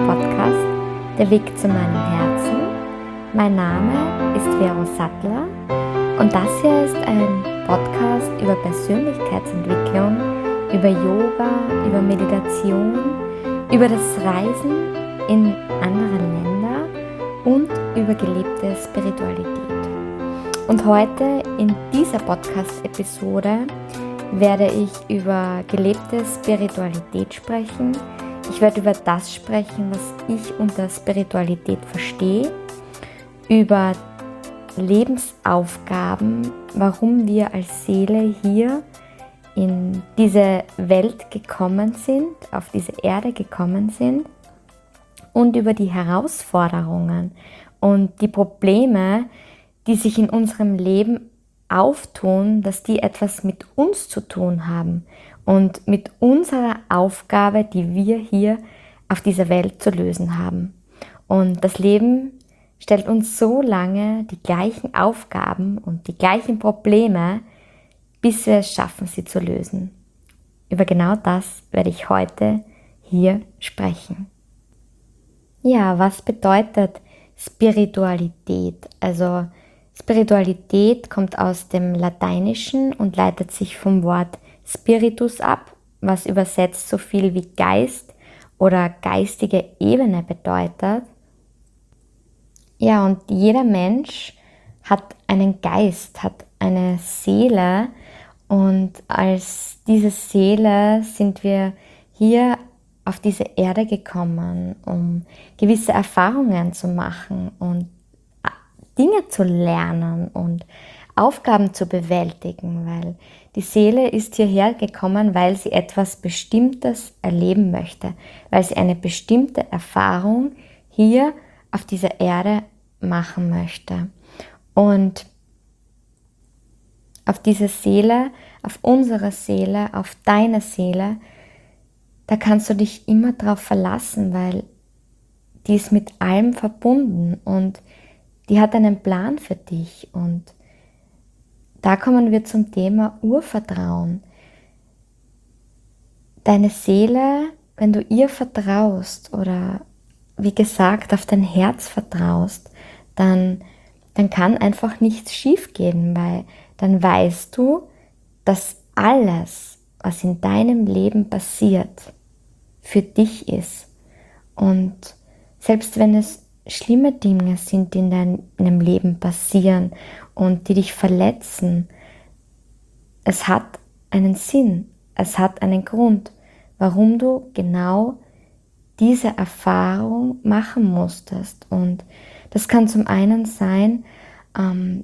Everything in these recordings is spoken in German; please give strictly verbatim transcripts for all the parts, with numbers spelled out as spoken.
Podcast Der Weg zu meinem Herzen. Mein Name ist Vero Sattler und das hier ist ein Podcast über Persönlichkeitsentwicklung, über Yoga, über Meditation, über das Reisen in andere Länder und über gelebte Spiritualität. Und heute in dieser Podcast-Episode werde ich über gelebte Spiritualität sprechen. Ich werde über das sprechen, was ich unter Spiritualität verstehe, über Lebensaufgaben, warum wir als Seele hier in diese Welt gekommen sind, auf diese Erde gekommen sind und über die Herausforderungen und die Probleme, die sich in unserem Leben auftun, dass die etwas mit uns zu tun haben und mit unserer Aufgabe, die wir hier auf dieser Welt zu lösen haben. Und das Leben stellt uns so lange die gleichen Aufgaben und die gleichen Probleme, bis wir es schaffen, sie zu lösen. Über genau das werde ich heute hier sprechen. Ja, was bedeutet Spiritualität? Also Spiritualität kommt aus dem Lateinischen und leitet sich vom Wort Spiritus ab, was übersetzt so viel wie Geist oder geistige Ebene bedeutet. Ja, und jeder Mensch hat einen Geist, hat eine Seele und als diese Seele sind wir hier auf diese Erde gekommen, um gewisse Erfahrungen zu machen und Dinge zu lernen und Aufgaben zu bewältigen, weil die Seele ist hierher gekommen, weil sie etwas Bestimmtes erleben möchte, weil sie eine bestimmte Erfahrung hier auf dieser Erde machen möchte. Und auf diese Seele, auf unsere Seele, auf deine Seele, da kannst du dich immer drauf verlassen, weil die ist mit allem verbunden und die hat einen Plan für dich. Und da kommen wir zum Thema Urvertrauen. Deine Seele, wenn du ihr vertraust oder wie gesagt auf dein Herz vertraust, dann, dann kann einfach nichts schief gehen, weil dann weißt du, dass alles, was in deinem Leben passiert, für dich ist. Und selbst wenn es schlimme Dinge sind, die in deinem Leben passieren und die dich verletzen, es hat einen Sinn, es hat einen Grund, warum du genau diese Erfahrung machen musstest. Und das kann zum einen sein, ähm,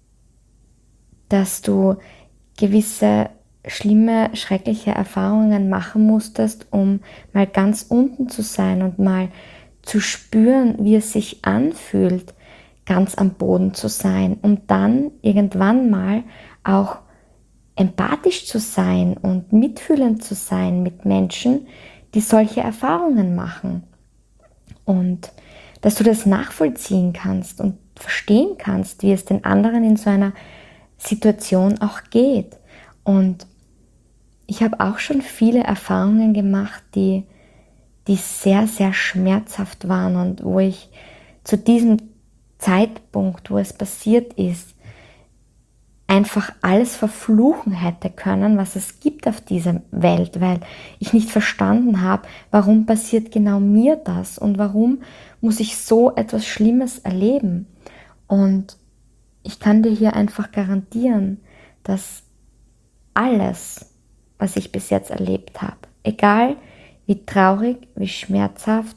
dass du gewisse schlimme, schreckliche Erfahrungen machen musstest, um mal ganz unten zu sein und mal zu spüren, wie es sich anfühlt, ganz am Boden zu sein, um dann irgendwann mal auch empathisch zu sein und mitfühlend zu sein mit Menschen, die solche Erfahrungen machen. Und dass du das nachvollziehen kannst und verstehen kannst, wie es den anderen in so einer Situation auch geht. Und ich habe auch schon viele Erfahrungen gemacht, die die sehr, sehr schmerzhaft waren und wo ich zu diesem Zeitpunkt, wo es passiert ist, einfach alles verfluchen hätte können, was es gibt auf dieser Welt, weil ich nicht verstanden habe, warum passiert genau mir das und warum muss ich so etwas Schlimmes erleben. Und ich kann dir hier einfach garantieren, dass alles, was ich bis jetzt erlebt habe, egal wie traurig, wie schmerzhaft,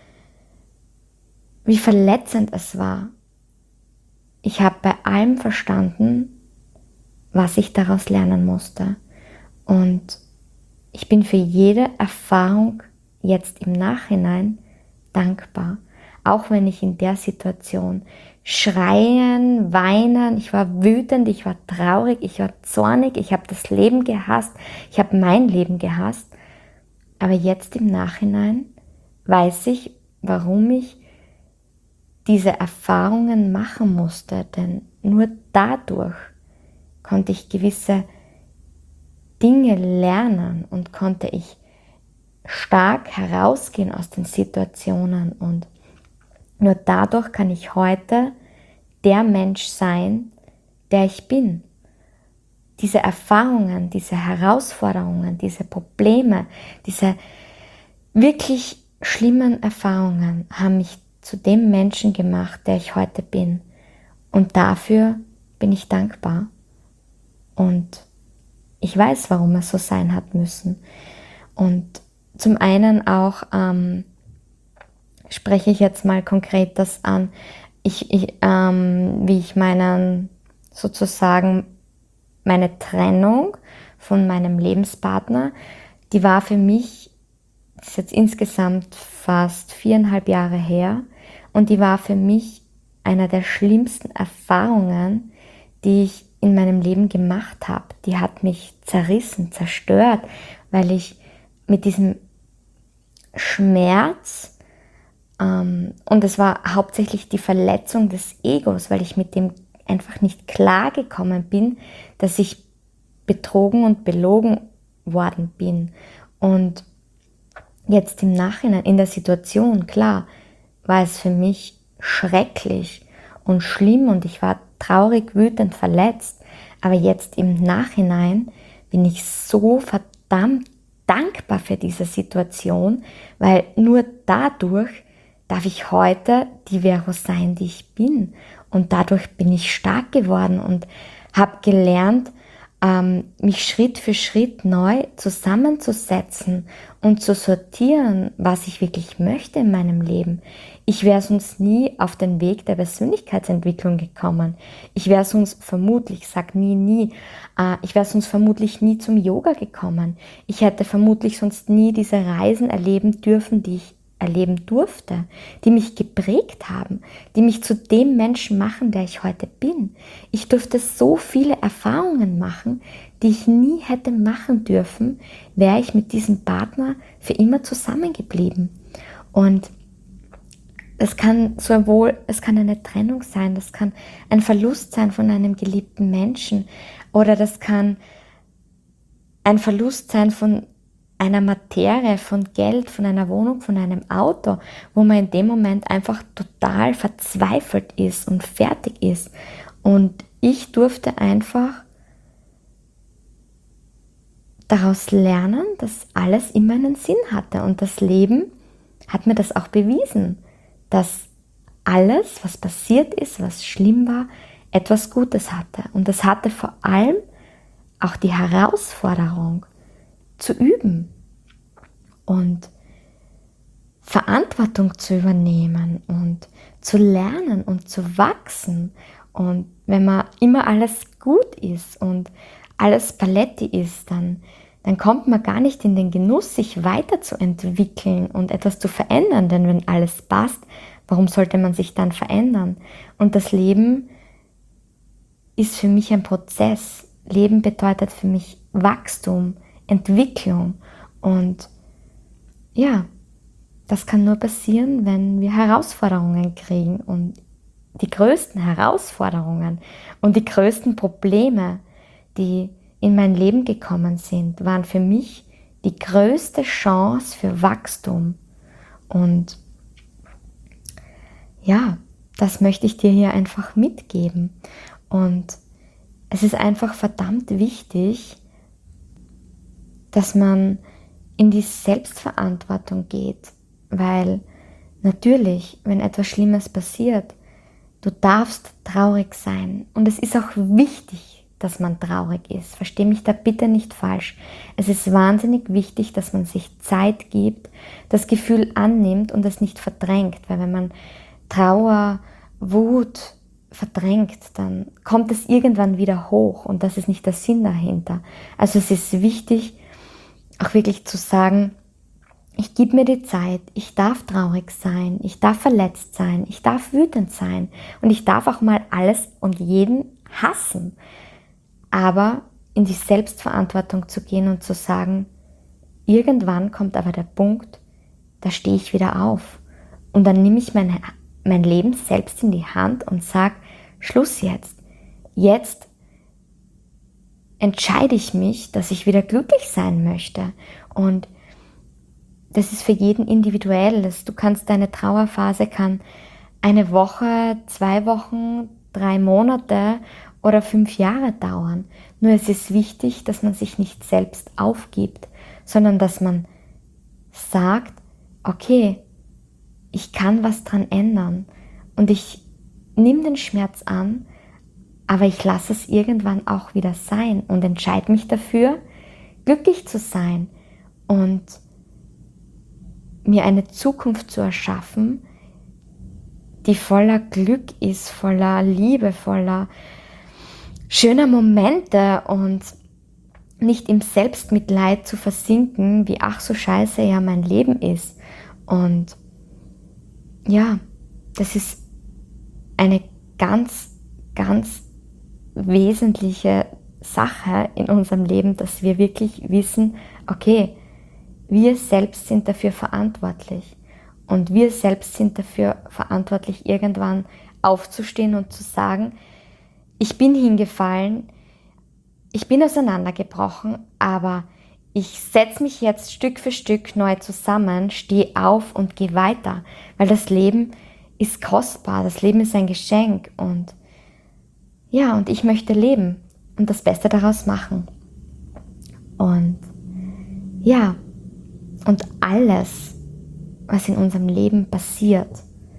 wie verletzend es war. Ich habe bei allem verstanden, was ich daraus lernen musste. Und ich bin für jede Erfahrung jetzt im Nachhinein dankbar. Auch wenn ich in der Situation schreien, weinen, ich war wütend, ich war traurig, ich war zornig, ich habe das Leben gehasst, ich habe mein Leben gehasst. Aber jetzt im Nachhinein weiß ich, warum ich diese Erfahrungen machen musste, denn nur dadurch konnte ich gewisse Dinge lernen und konnte ich stark herausgehen aus den Situationen und nur dadurch kann ich heute der Mensch sein, der ich bin. Diese Erfahrungen, diese Herausforderungen, diese Probleme, diese wirklich schlimmen Erfahrungen haben mich zu dem Menschen gemacht, der ich heute bin. Und dafür bin ich dankbar. Und ich weiß, warum es so sein hat müssen. Und zum einen auch ähm, spreche ich jetzt mal konkret das an, ich, ich, ähm, wie ich meinen, sozusagen meine Trennung von meinem Lebenspartner, die war für mich, das ist jetzt insgesamt fast viereinhalb Jahre her, und die war für mich einer der schlimmsten Erfahrungen, die ich in meinem Leben gemacht habe. Die hat mich zerrissen, zerstört, weil ich mit diesem Schmerz, ähm, und es war hauptsächlich die Verletzung des Egos, weil ich mit dem einfach nicht klargekommen bin, dass ich betrogen und belogen worden bin. Und jetzt im Nachhinein, in der Situation, klar, war es für mich schrecklich und schlimm und ich war traurig, wütend, verletzt. Aber jetzt im Nachhinein bin ich so verdammt dankbar für diese Situation, weil nur dadurch darf ich heute die Vero sein, die ich bin. Und dadurch bin ich stark geworden und habe gelernt, ähm, mich Schritt für Schritt neu zusammenzusetzen und zu sortieren, was ich wirklich möchte in meinem Leben. Ich wäre sonst nie auf den Weg der Persönlichkeitsentwicklung gekommen. Ich wäre sonst vermutlich, ich sag nie, nie, äh, ich wäre sonst vermutlich nie zum Yoga gekommen. Ich hätte vermutlich sonst nie diese Reisen erleben dürfen, die ich erleben durfte, die mich geprägt haben, die mich zu dem Menschen machen, der ich heute bin. Ich durfte so viele Erfahrungen machen, die ich nie hätte machen dürfen, wäre ich mit diesem Partner für immer zusammengeblieben. Und es kann sowohl, es kann eine Trennung sein, das kann ein Verlust sein von einem geliebten Menschen oder das kann ein Verlust sein von einer Materie, von Geld, von einer Wohnung, von einem Auto, wo man in dem Moment einfach total verzweifelt ist und fertig ist. Und ich durfte einfach daraus lernen, dass alles immer einen Sinn hatte. Und das Leben hat mir das auch bewiesen, dass alles, was passiert ist, was schlimm war, etwas Gutes hatte. Und das hatte vor allem auch die Herausforderung, zu üben und Verantwortung zu übernehmen und zu lernen und zu wachsen. Und wenn man immer alles gut ist und alles Paletti ist, dann, dann kommt man gar nicht in den Genuss, sich weiterzuentwickeln und etwas zu verändern. Denn wenn alles passt, warum sollte man sich dann verändern? Und das Leben ist für mich ein Prozess. Leben bedeutet für mich Wachstum, Entwicklung und ja, das kann nur passieren, wenn wir Herausforderungen kriegen und die größten Herausforderungen und die größten Probleme, die in mein Leben gekommen sind, waren für mich die größte Chance für Wachstum und ja, das möchte ich dir hier einfach mitgeben und es ist einfach verdammt wichtig, dass man in die Selbstverantwortung geht, weil natürlich, wenn etwas Schlimmes passiert, du darfst traurig sein und es ist auch wichtig, dass man traurig ist. Versteh mich da bitte nicht falsch. Es ist wahnsinnig wichtig, dass man sich Zeit gibt, das Gefühl annimmt und es nicht verdrängt, weil wenn man Trauer, Wut verdrängt, dann kommt es irgendwann wieder hoch und das ist nicht der Sinn dahinter. Also es ist wichtig, auch wirklich zu sagen, ich gebe mir die Zeit, ich darf traurig sein, ich darf verletzt sein, ich darf wütend sein und ich darf auch mal alles und jeden hassen. Aber in die Selbstverantwortung zu gehen und zu sagen, irgendwann kommt aber der Punkt, da stehe ich wieder auf und dann nehme ich mein, mein Leben selbst in die Hand und sage, Schluss jetzt, jetzt entscheide ich mich, dass ich wieder glücklich sein möchte und das ist für jeden individuell. Du kannst, deine Trauerphase kann eine Woche, zwei Wochen, drei Monate oder fünf Jahre dauern. Nur es ist wichtig, dass man sich nicht selbst aufgibt, sondern dass man sagt, okay, ich kann was dran ändern und ich nehme den Schmerz an, aber ich lasse es irgendwann auch wieder sein und entscheide mich dafür, glücklich zu sein und mir eine Zukunft zu erschaffen, die voller Glück ist, voller Liebe, voller schöner Momente und nicht im Selbstmitleid zu versinken, wie ach so scheiße ja mein Leben ist. Und ja, das ist eine ganz, ganz wesentliche Sache in unserem Leben, dass wir wirklich wissen, okay, wir selbst sind dafür verantwortlich und wir selbst sind dafür verantwortlich, irgendwann aufzustehen und zu sagen, ich bin hingefallen, ich bin auseinandergebrochen, aber ich setze mich jetzt Stück für Stück neu zusammen, stehe auf und gehe weiter, weil das Leben ist kostbar, das Leben ist ein Geschenk und ja, und ich möchte leben und das Beste daraus machen. Und ja, und alles, was in unserem Leben passiert,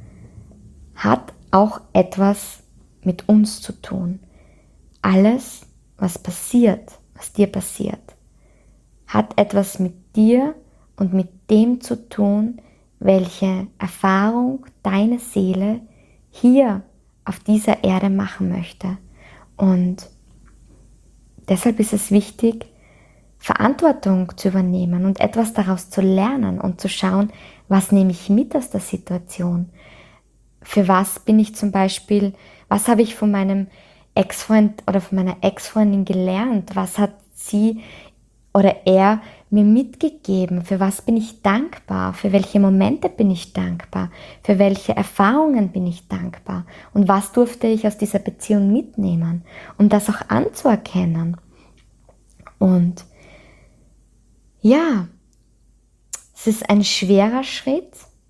hat auch etwas mit uns zu tun. Alles, was passiert, was dir passiert, hat etwas mit dir und mit dem zu tun, welche Erfahrung deine Seele hier auf dieser Erde machen möchte. Und deshalb ist es wichtig, Verantwortung zu übernehmen und etwas daraus zu lernen und zu schauen, was nehme ich mit aus der Situation. Für was bin ich zum Beispiel, was habe ich von meinem Ex-Freund oder von meiner Ex-Freundin gelernt? Was hat sie oder er mir mitgegeben? Für was bin ich dankbar? Für welche Momente bin ich dankbar? Für welche Erfahrungen bin ich dankbar? Und was durfte ich aus dieser Beziehung mitnehmen? Um das auch anzuerkennen. Und ja, es ist ein schwerer Schritt,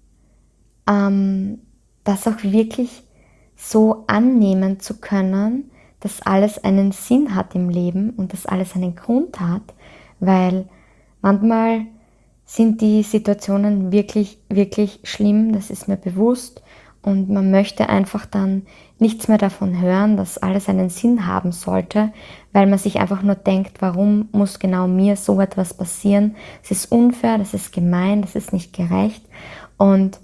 ähm, das auch wirklich so annehmen zu können, dass alles einen Sinn hat im Leben und dass alles einen Grund hat, weil manchmal sind die Situationen wirklich, wirklich schlimm, das ist mir bewusst und man möchte einfach dann nichts mehr davon hören, dass alles einen Sinn haben sollte, weil man sich einfach nur denkt, warum muss genau mir so etwas passieren? Es ist unfair, das ist gemein, das ist nicht gerecht und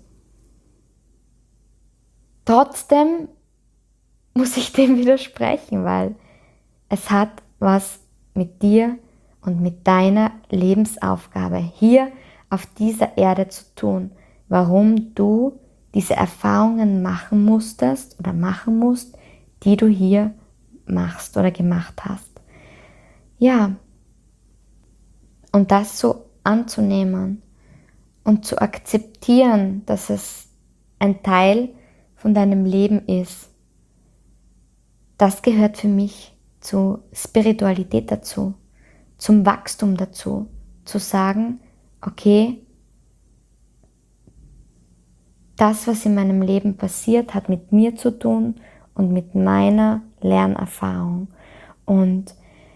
trotzdem muss ich dem widersprechen, weil es hat was mit dir und mit deiner Lebensaufgabe hier auf dieser Erde zu tun, warum du diese Erfahrungen machen musstest oder machen musst, die du hier machst oder gemacht hast. Ja, und das so anzunehmen und zu akzeptieren, dass es ein Teil von deinem Leben ist, das gehört für mich zur Spiritualität dazu, zum Wachstum dazu, zu sagen, okay, das, was in meinem Leben passiert, hat mit mir zu tun und mit meiner Lernerfahrung. Und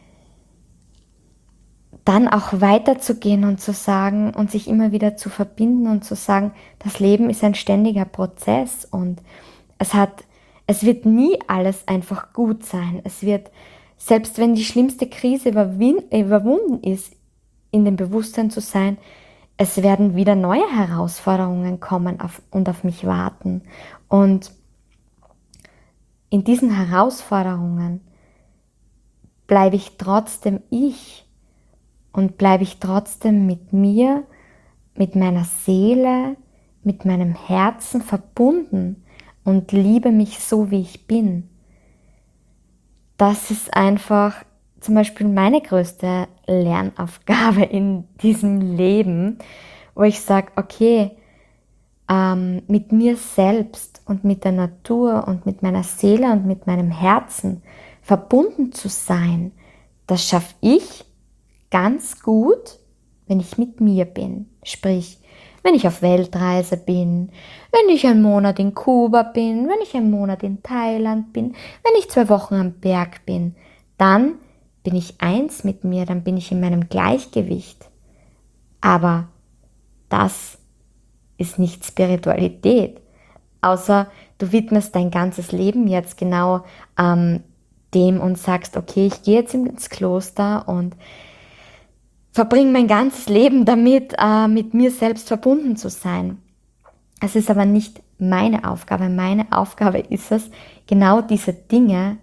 dann auch weiterzugehen und zu sagen und sich immer wieder zu verbinden und zu sagen, das Leben ist ein ständiger Prozess und es hat, es wird nie alles einfach gut sein. Es wird, selbst wenn die schlimmste Krise überwunden ist, in dem Bewusstsein zu sein, es werden wieder neue Herausforderungen kommen auf, und auf mich warten. Und in diesen Herausforderungen bleibe ich trotzdem ich und bleibe ich trotzdem mit mir, mit meiner Seele, mit meinem Herzen verbunden und liebe mich so, wie ich bin. Das ist einfach zum Beispiel meine größte Lernaufgabe in diesem Leben, wo ich sage, okay, ähm, mit mir selbst und mit der Natur und mit meiner Seele und mit meinem Herzen verbunden zu sein, das schaffe ich ganz gut, wenn ich mit mir bin. Sprich, wenn ich auf Weltreise bin, wenn ich einen Monat in Kuba bin, wenn ich einen Monat in Thailand bin, wenn ich zwei Wochen am Berg bin, dann bin ich eins mit mir, dann bin ich in meinem Gleichgewicht. Aber das ist nicht Spiritualität, außer du widmest dein ganzes Leben jetzt genau ähm, dem und sagst, okay, ich gehe jetzt ins Kloster und verbringe mein ganzes Leben damit, äh, mit mir selbst verbunden zu sein. Es ist aber nicht meine Aufgabe. Meine Aufgabe ist es, genau diese Dinge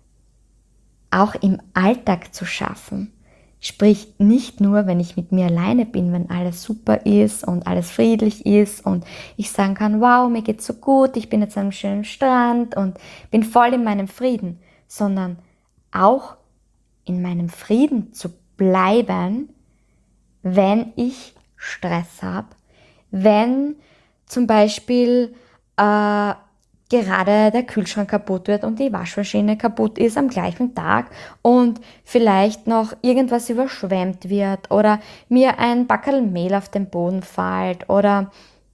auch im Alltag zu schaffen. Sprich, nicht nur, wenn ich mit mir alleine bin, wenn alles super ist und alles friedlich ist und ich sagen kann, wow, mir geht's so gut, ich bin jetzt an einem schönen Strand und bin voll in meinem Frieden, sondern auch in meinem Frieden zu bleiben, wenn ich Stress habe, wenn zum Beispiel äh, gerade der Kühlschrank kaputt wird und die Waschmaschine kaputt ist am gleichen Tag und vielleicht noch irgendwas überschwemmt wird oder mir ein Backerl Mehl auf den Boden fällt oder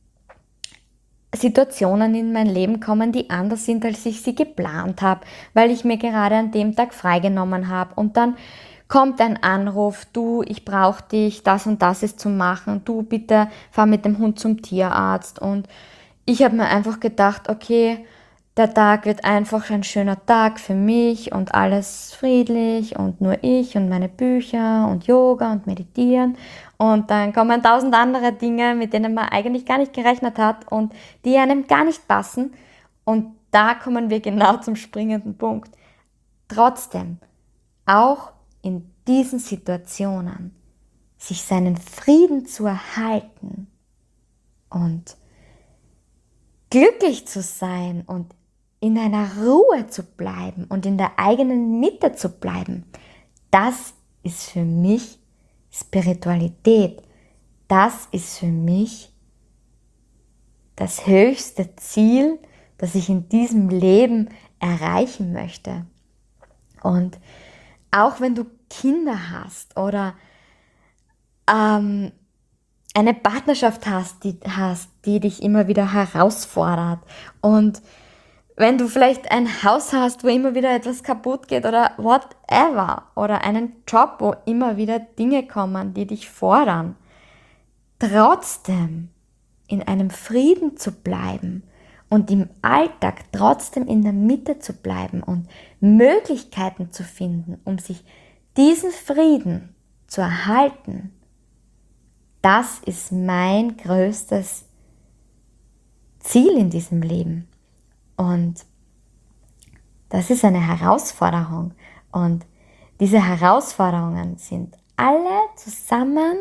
Situationen in mein Leben kommen, die anders sind, als ich sie geplant habe, weil ich mir gerade an dem Tag freigenommen habe und dann kommt ein Anruf, du, ich brauche dich, das und das ist zu machen, du bitte fahr mit dem Hund zum Tierarzt und ich habe mir einfach gedacht, okay, der Tag wird einfach ein schöner Tag für mich und alles friedlich und nur ich und meine Bücher und Yoga und Meditieren. Und dann kommen tausend andere Dinge, mit denen man eigentlich gar nicht gerechnet hat und die einem gar nicht passen. Und da kommen wir genau zum springenden Punkt. Trotzdem, auch in diesen Situationen, sich seinen Frieden zu erhalten und glücklich zu sein und in einer Ruhe zu bleiben und in der eigenen Mitte zu bleiben, das ist für mich Spiritualität. Das ist für mich das höchste Ziel, das ich in diesem Leben erreichen möchte. Und auch wenn du Kinder hast oder ähm, eine Partnerschaft hast die, hast, die dich immer wieder herausfordert und wenn du vielleicht ein Haus hast, wo immer wieder etwas kaputt geht oder whatever oder einen Job, wo immer wieder Dinge kommen, die dich fordern, trotzdem in einem Frieden zu bleiben und im Alltag trotzdem in der Mitte zu bleiben und Möglichkeiten zu finden, um sich diesen Frieden zu erhalten, das ist mein größtes Ziel in diesem Leben. Und das ist eine Herausforderung. Und diese Herausforderungen sind alle zusammen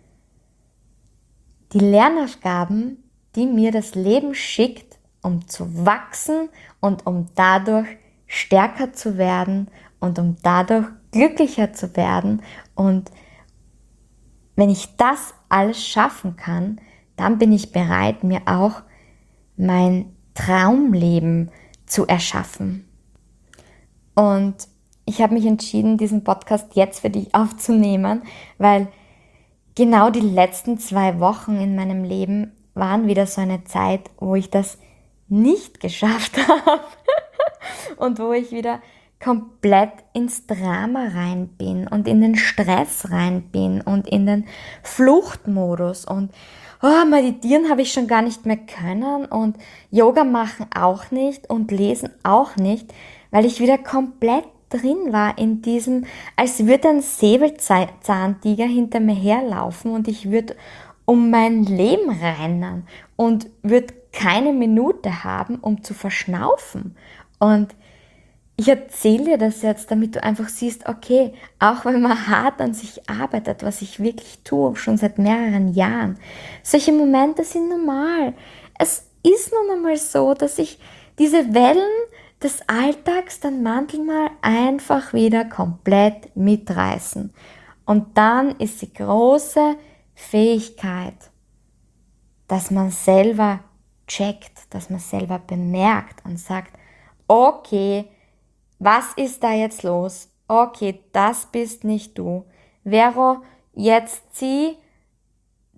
die Lernaufgaben, die mir das Leben schickt, um zu wachsen und um dadurch stärker zu werden und um dadurch glücklicher zu werden. Und wenn ich das alles schaffen kann, dann bin ich bereit, mir auch mein Traumleben zu erschaffen. Und ich habe mich entschieden, diesen Podcast jetzt für dich aufzunehmen, weil genau die letzten zwei Wochen in meinem Leben waren wieder so eine Zeit, wo ich das nicht geschafft habe und wo ich wieder komplett ins Drama rein bin und in den Stress rein bin und in den Fluchtmodus und oh, meditieren habe ich schon gar nicht mehr können und Yoga machen auch nicht und lesen auch nicht, weil ich wieder komplett drin war in diesem, als würde ein Säbelzahntiger hinter mir herlaufen und ich würde um mein Leben rennen und würde keine Minute haben, um zu verschnaufen. Und ich erzähle dir das jetzt, damit du einfach siehst, okay, auch wenn man hart an sich arbeitet, was ich wirklich tue, schon seit mehreren Jahren, solche Momente sind normal. Es ist nun einmal so, dass ich diese Wellen des Alltags dann manchmal einfach wieder komplett mitreißen. Und dann ist die große Fähigkeit, dass man selber checkt, dass man selber bemerkt und sagt, okay, was ist da jetzt los? Okay, das bist nicht du. Vero, jetzt zieh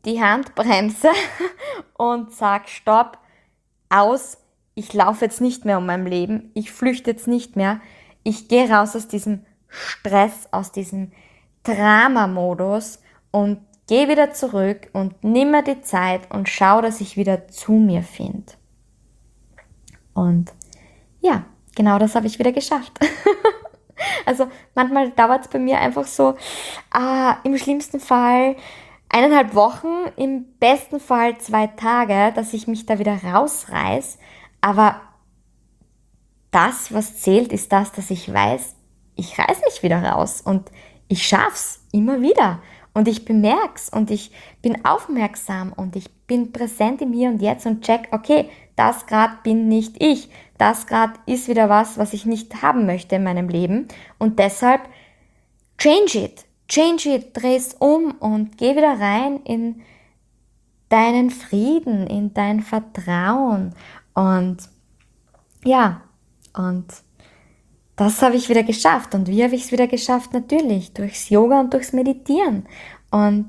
die Handbremse und sage Stopp, aus, ich laufe jetzt nicht mehr um mein Leben, ich flüchte jetzt nicht mehr, ich gehe raus aus diesem Stress, aus diesem Drama-Modus und gehe wieder zurück und nimm mir die Zeit und schau, dass ich wieder zu mir finde. Und ja, genau das habe ich wieder geschafft. Also manchmal dauert es bei mir einfach so, ah, im schlimmsten Fall eineinhalb Wochen, im besten Fall zwei Tage, dass ich mich da wieder rausreiß. Aber das, was zählt, ist das, dass ich weiß, ich reiß mich wieder raus und ich schaff's immer wieder. Und ich bemerk's und ich bin aufmerksam und ich bin präsent im Hier und Jetzt und check, okay, das gerade bin nicht ich. Das gerade ist wieder was, was ich nicht haben möchte in meinem Leben. Und deshalb change it, change it, dreh's um und geh wieder rein in deinen Frieden, in dein Vertrauen. Und ja, und das habe ich wieder geschafft. Und wie habe ich es wieder geschafft? Natürlich durchs Yoga und durchs Meditieren. Und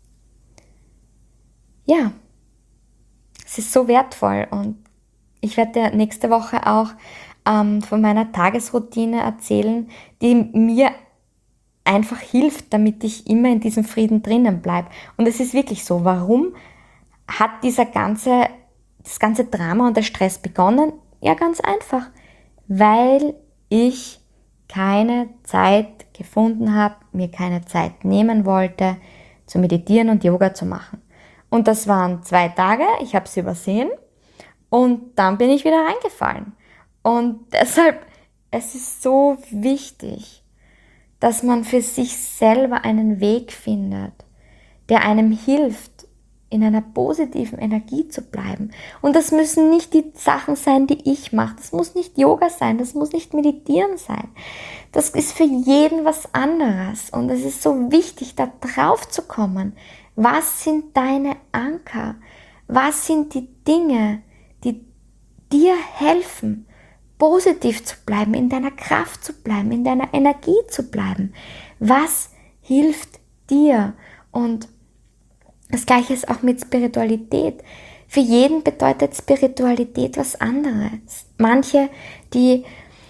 ja, es ist so wertvoll. Und ich werde dir nächste Woche auch ähm, von meiner Tagesroutine erzählen, die mir einfach hilft, damit ich immer in diesem Frieden drinnen bleibe. Und es ist wirklich so. Warum hat dieser ganze, das ganze Drama und der Stress begonnen? Ja, ganz einfach. Weil ich keine Zeit gefunden habe, mir keine Zeit nehmen wollte, zu meditieren und Yoga zu machen. Und das waren zwei Tage, ich habe sie übersehen und dann bin ich wieder reingefallen. Und deshalb, es ist so wichtig, dass man für sich selber einen Weg findet, der einem hilft, in einer positiven Energie zu bleiben. Und das müssen nicht die Sachen sein, die ich mache. Das muss nicht Yoga sein, das muss nicht Meditieren sein. Das ist für jeden was anderes. Und es ist so wichtig, da drauf zu kommen. Was sind deine Anker? Was sind die Dinge, die dir helfen, positiv zu bleiben, in deiner Kraft zu bleiben, in deiner Energie zu bleiben? Was hilft dir? Und das Gleiche ist auch mit Spiritualität. Für jeden bedeutet Spiritualität was anderes. Manche, die,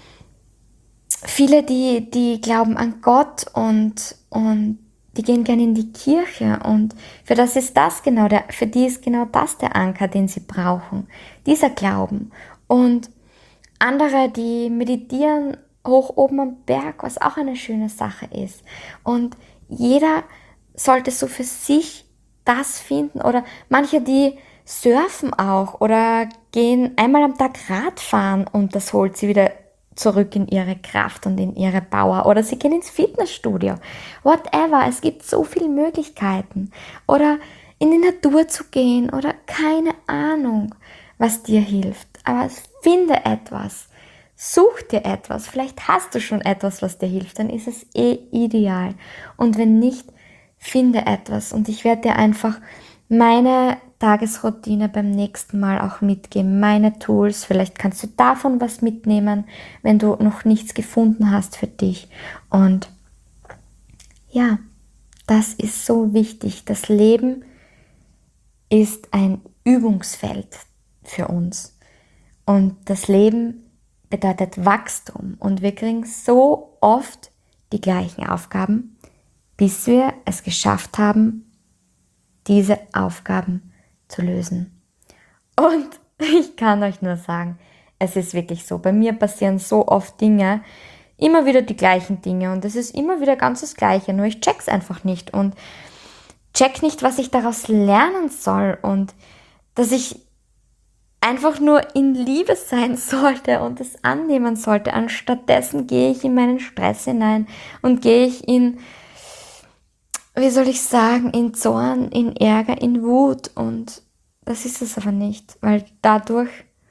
viele, die, die glauben an Gott und, und die gehen gerne in die Kirche und für das ist das genau der, für die ist genau das der Anker, den sie brauchen. Dieser Glauben. Und andere, die meditieren hoch oben am Berg, was auch eine schöne Sache ist. Und jeder sollte so für sich das finden oder manche, die surfen auch oder gehen einmal am Tag Radfahren und das holt sie wieder zurück in ihre Kraft und in ihre Power oder sie gehen ins Fitnessstudio, whatever, es gibt so viele Möglichkeiten oder in die Natur zu gehen oder keine Ahnung, was dir hilft, aber finde etwas, such dir etwas, vielleicht hast du schon etwas, was dir hilft, dann ist es eh ideal und wenn nicht, finde etwas und ich werde dir einfach meine Tagesroutine beim nächsten Mal auch mitgeben, meine Tools, vielleicht kannst du davon was mitnehmen, wenn du noch nichts gefunden hast für dich und ja, das ist so wichtig, das Leben ist ein Übungsfeld für uns und das Leben bedeutet Wachstum und wir kriegen so oft die gleichen Aufgaben, bis wir es geschafft haben, diese Aufgaben zu lösen. Und ich kann euch nur sagen, es ist wirklich so. Bei mir passieren so oft Dinge, immer wieder die gleichen Dinge und es ist immer wieder ganz das Gleiche, nur ich check's einfach nicht und check nicht, was ich daraus lernen soll und dass ich einfach nur in Liebe sein sollte und es annehmen sollte. Anstattdessen gehe ich in meinen Stress hinein und gehe ich in wie soll ich sagen, in Zorn, in Ärger, in Wut und das ist es aber nicht, weil dadurch,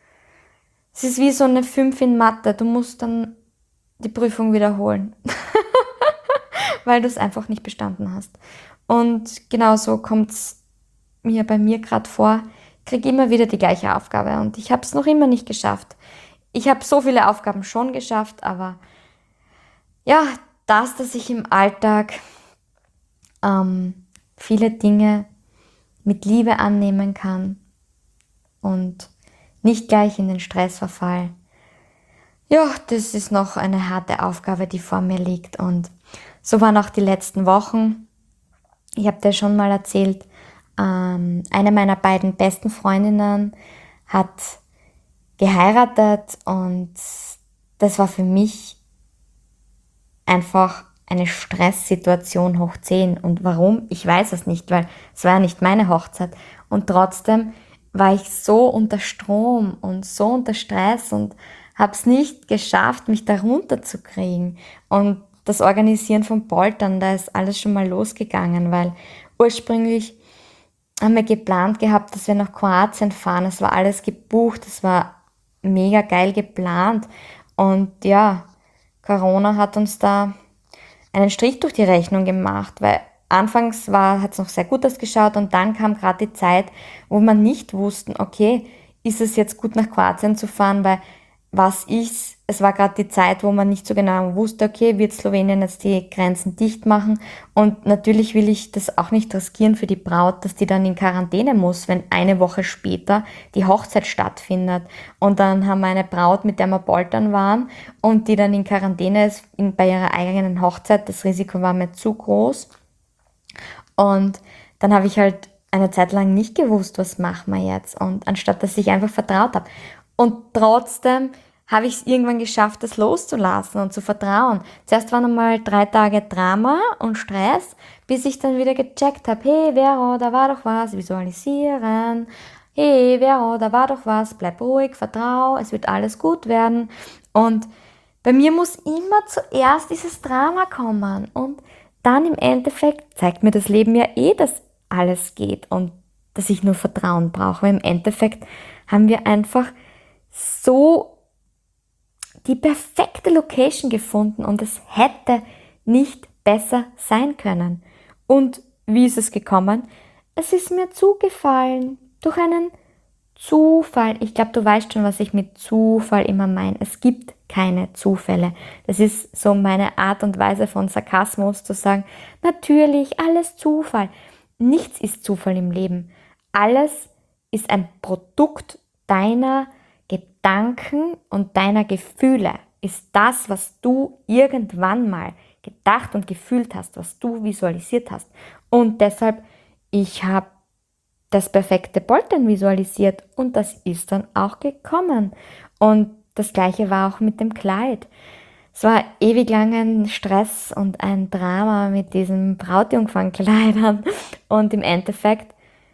es ist wie so eine fünf in Mathe, du musst dann die Prüfung wiederholen, weil du es einfach nicht bestanden hast. Und genauso kommt es mir bei mir gerade vor, ich kriege immer wieder die gleiche Aufgabe und ich habe es noch immer nicht geschafft. Ich habe so viele Aufgaben schon geschafft, aber ja, das, dass ich im Alltag ähm, viele Dinge mit Liebe annehmen kann und nicht gleich in den Stress verfall. Ja, das ist noch eine harte Aufgabe, die vor mir liegt. Und so waren auch die letzten Wochen. Ich habe dir schon mal erzählt, ähm, eine meiner beiden besten Freundinnen hat geheiratet und das war für mich einfach eine Stresssituation hoch zehn. Und warum? Ich weiß es nicht, weil es war ja nicht meine Hochzeit. Und trotzdem war ich so unter Strom und so unter Stress und habe es nicht geschafft, mich da runterzukriegen. Und das Organisieren von Poltern, da ist alles schon mal losgegangen, weil ursprünglich haben wir geplant gehabt, dass wir nach Kroatien fahren. Es war alles gebucht, es war mega geil geplant. Und ja, Corona hat uns da einen Strich durch die Rechnung gemacht, weil anfangs war, hat es noch sehr gut ausgeschaut und dann kam gerade die Zeit, wo man nicht wussten, okay, ist es jetzt gut nach Kroatien zu fahren, weil was ist, es war gerade die Zeit, wo man nicht so genau wusste, okay, wird Slowenien jetzt die Grenzen dicht machen und natürlich will ich das auch nicht riskieren für die Braut, dass die dann in Quarantäne muss, wenn eine Woche später die Hochzeit stattfindet und dann haben wir eine Braut, mit der wir poltern waren und die dann in Quarantäne ist in, bei ihrer eigenen Hochzeit, das Risiko war mir zu groß und dann habe ich halt eine Zeit lang nicht gewusst, was machen wir jetzt und anstatt, dass ich einfach vertraut habe. Und trotzdem habe ich es irgendwann geschafft, das loszulassen und zu vertrauen. Zuerst waren einmal drei Tage Drama und Stress, bis ich dann wieder gecheckt habe, hey Vero, da war doch was, visualisieren. Hey Vero, da war doch was, bleib ruhig, vertrau, es wird alles gut werden. Und bei mir muss immer zuerst dieses Drama kommen. Und dann im Endeffekt zeigt mir das Leben ja eh, dass alles geht und dass ich nur Vertrauen brauche. Weil im Endeffekt haben wir einfach so die perfekte Location gefunden und es hätte nicht besser sein können. Und wie ist es gekommen? Es ist mir zugefallen durch einen Zufall. Ich glaube, du weißt schon, was ich mit Zufall immer meine. Es gibt keine Zufälle. Das ist so meine Art und Weise von Sarkasmus zu sagen, natürlich, alles Zufall. Nichts ist Zufall im Leben. Alles ist ein Produkt deiner Gedanken und deiner Gefühle. Ist das, was du irgendwann mal gedacht und gefühlt hast, was du visualisiert hast. Und deshalb, ich habe das perfekte Poltern visualisiert und das ist dann auch gekommen. Und das gleiche war auch mit dem Kleid. Es war ewig lang ein Stress und ein Drama mit diesen Brautjungfernkleidern und im Endeffekt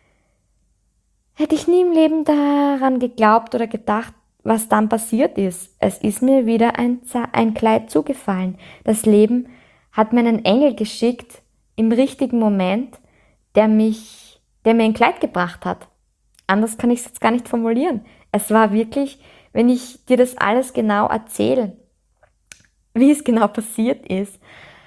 hätte ich nie im Leben daran geglaubt oder gedacht, was dann passiert ist. Es ist mir wieder ein, ein Kleid zugefallen. Das Leben hat mir einen Engel geschickt im richtigen Moment, der mich, der mir ein Kleid gebracht hat. Anders kann ich es jetzt gar nicht formulieren. Es war wirklich, wenn ich dir das alles genau erzähle, wie es genau passiert ist,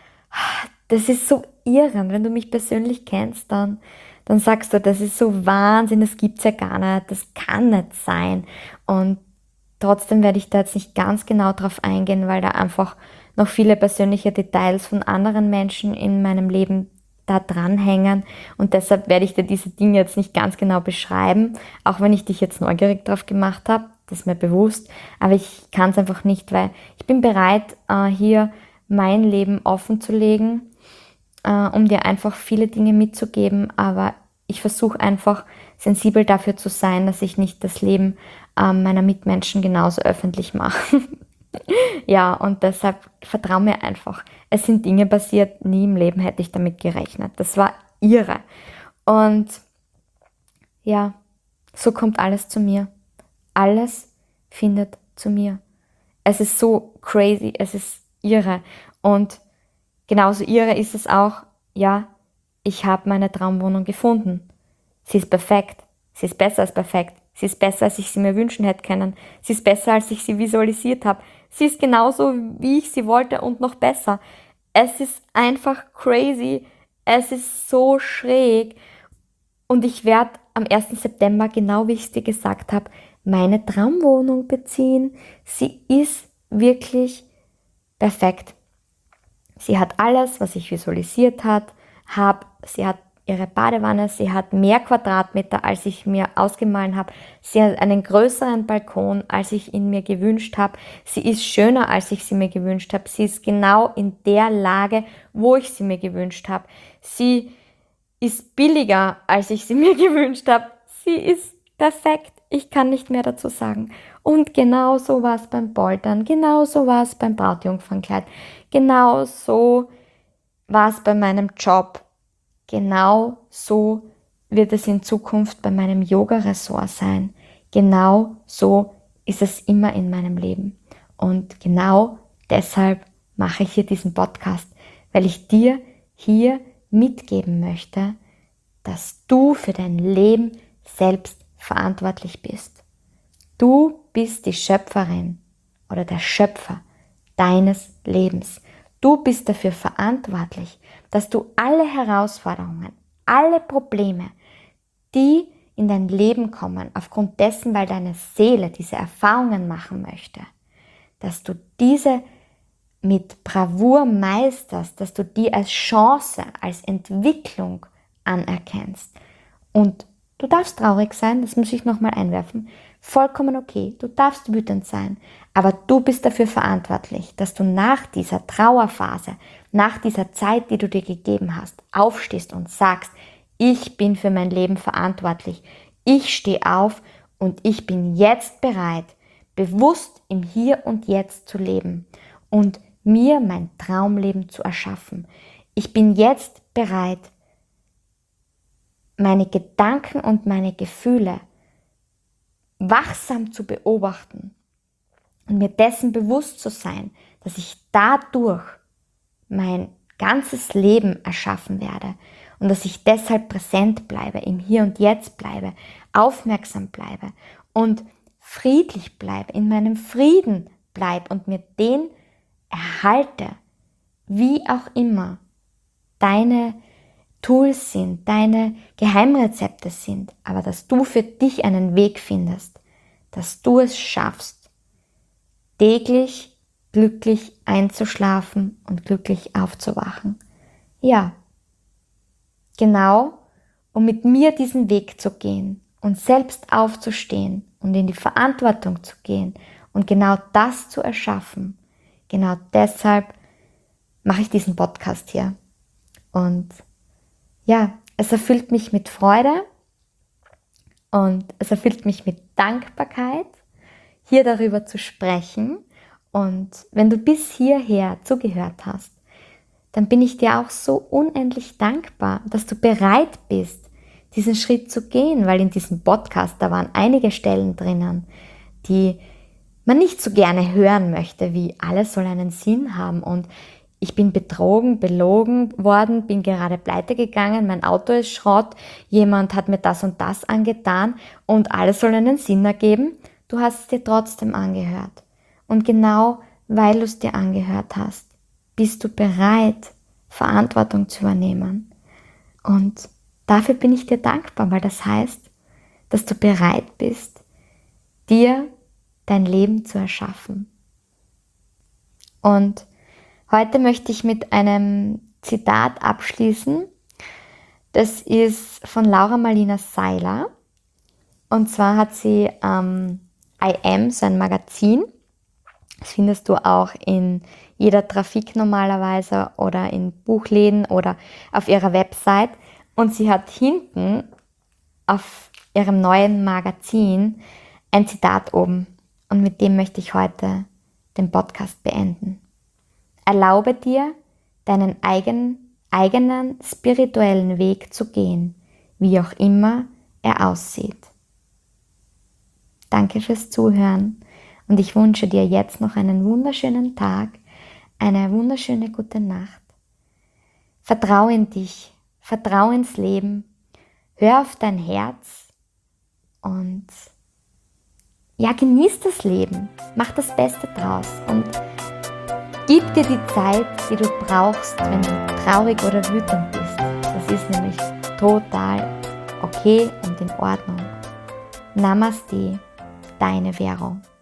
das ist so irre. Wenn du mich persönlich kennst, dann, dann sagst du, das ist so Wahnsinn, das gibt's ja gar nicht, das kann nicht sein. Und trotzdem werde ich da jetzt nicht ganz genau drauf eingehen, weil da einfach noch viele persönliche Details von anderen Menschen in meinem Leben da dranhängen und deshalb werde ich dir diese Dinge jetzt nicht ganz genau beschreiben, auch wenn ich dich jetzt neugierig drauf gemacht habe, das ist mir bewusst, aber ich kann es einfach nicht, weil ich bin bereit, hier mein Leben offen zu legen, um dir einfach viele Dinge mitzugeben, aber ich versuche einfach sensibel dafür zu sein, dass ich nicht das Leben meiner Mitmenschen genauso öffentlich mache. Ja, und deshalb vertrau mir einfach. Es sind Dinge passiert, nie im Leben hätte ich damit gerechnet. Das war irre. Und ja, so kommt alles zu mir. Alles findet zu mir. Es ist so crazy, es ist irre. Und genauso irre ist es auch, ja, ich habe meine Traumwohnung gefunden. Sie ist perfekt. Sie ist besser als perfekt. Sie ist besser, als ich sie mir wünschen hätte können. Sie ist besser, als ich sie visualisiert habe. Sie ist genauso, wie ich sie wollte und noch besser. Es ist einfach crazy. Es ist so schräg. Und ich werde am ersten September, genau wie ich es dir gesagt habe, meine Traumwohnung beziehen. Sie ist wirklich perfekt. Sie hat alles, was ich visualisiert habe. Sie hat ihre Badewanne, sie hat mehr Quadratmeter, als ich mir ausgemalt habe. Sie hat einen größeren Balkon, als ich ihn mir gewünscht habe. Sie ist schöner, als ich sie mir gewünscht habe. Sie ist genau in der Lage, wo ich sie mir gewünscht habe. Sie ist billiger, als ich sie mir gewünscht habe. Sie ist perfekt. Ich kann nicht mehr dazu sagen. Und genau so war es beim Poltern, genau so war es beim Brautjungfernkleid, genau so war es bei meinem Job. Genau so wird es in Zukunft bei meinem Yoga-Ressort sein. Genau so ist es immer in meinem Leben. Und genau deshalb mache ich hier diesen Podcast, weil ich dir hier mitgeben möchte, dass du für dein Leben selbst verantwortlich bist. Du bist die Schöpferin oder der Schöpfer deines Lebens. Du bist dafür verantwortlich, dass du alle Herausforderungen, alle Probleme, die in dein Leben kommen, aufgrund dessen, weil deine Seele diese Erfahrungen machen möchte, dass du diese mit Bravour meisterst, dass du die als Chance, als Entwicklung anerkennst. Und du darfst traurig sein, das muss ich nochmal einwerfen, vollkommen okay, du darfst wütend sein, aber du bist dafür verantwortlich, dass du nach dieser Trauerphase, nach dieser Zeit, die du dir gegeben hast, aufstehst und sagst, ich bin für mein Leben verantwortlich, ich stehe auf und ich bin jetzt bereit, bewusst im Hier und Jetzt zu leben und mir mein Traumleben zu erschaffen. Ich bin jetzt bereit, meine Gedanken und meine Gefühle wachsam zu beobachten und mir dessen bewusst zu sein, dass ich dadurch mein ganzes Leben erschaffen werde und dass ich deshalb präsent bleibe, im Hier und Jetzt bleibe, aufmerksam bleibe und friedlich bleibe, in meinem Frieden bleibe und mir den erhalte, wie auch immer deine Tools sind, deine Geheimrezepte sind, aber dass du für dich einen Weg findest, dass du es schaffst, täglich glücklich einzuschlafen und glücklich aufzuwachen. Ja, genau, um mit mir diesen Weg zu gehen und selbst aufzustehen und in die Verantwortung zu gehen und genau das zu erschaffen. Genau deshalb mache ich diesen Podcast hier. Und ja, es erfüllt mich mit Freude und es erfüllt mich mit Dankbarkeit, hier darüber zu sprechen. Und wenn du bis hierher zugehört hast, dann bin ich dir auch so unendlich dankbar, dass du bereit bist, diesen Schritt zu gehen, weil in diesem Podcast, da waren einige Stellen drinnen, die man nicht so gerne hören möchte, wie alles soll einen Sinn haben und ich bin betrogen, belogen worden, bin gerade pleite gegangen, mein Auto ist Schrott, jemand hat mir das und das angetan und alles soll einen Sinn ergeben. Du hast es dir trotzdem angehört. Und genau weil du es dir angehört hast, bist du bereit, Verantwortung zu übernehmen. Und dafür bin ich dir dankbar, weil das heißt, dass du bereit bist, dir dein Leben zu erschaffen. Und heute möchte ich mit einem Zitat abschließen. Das ist von Laura Marlina Seiler. Und zwar hat sie ähm, I Am, so ein Magazin. Das findest du auch in jeder Trafik normalerweise oder in Buchläden oder auf ihrer Website. Und sie hat hinten auf ihrem neuen Magazin ein Zitat oben. Und mit dem möchte ich heute den Podcast beenden. Erlaube dir, deinen eigen, eigenen spirituellen Weg zu gehen, wie auch immer er aussieht. Danke fürs Zuhören und ich wünsche dir jetzt noch einen wunderschönen Tag, eine wunderschöne gute Nacht. Vertrau in dich, vertrau ins Leben, hör auf dein Herz und ja, genieß das Leben, mach das Beste draus und gib dir die Zeit, die du brauchst, wenn du traurig oder wütend bist. Das ist nämlich total okay und in Ordnung. Namaste, deine Vero.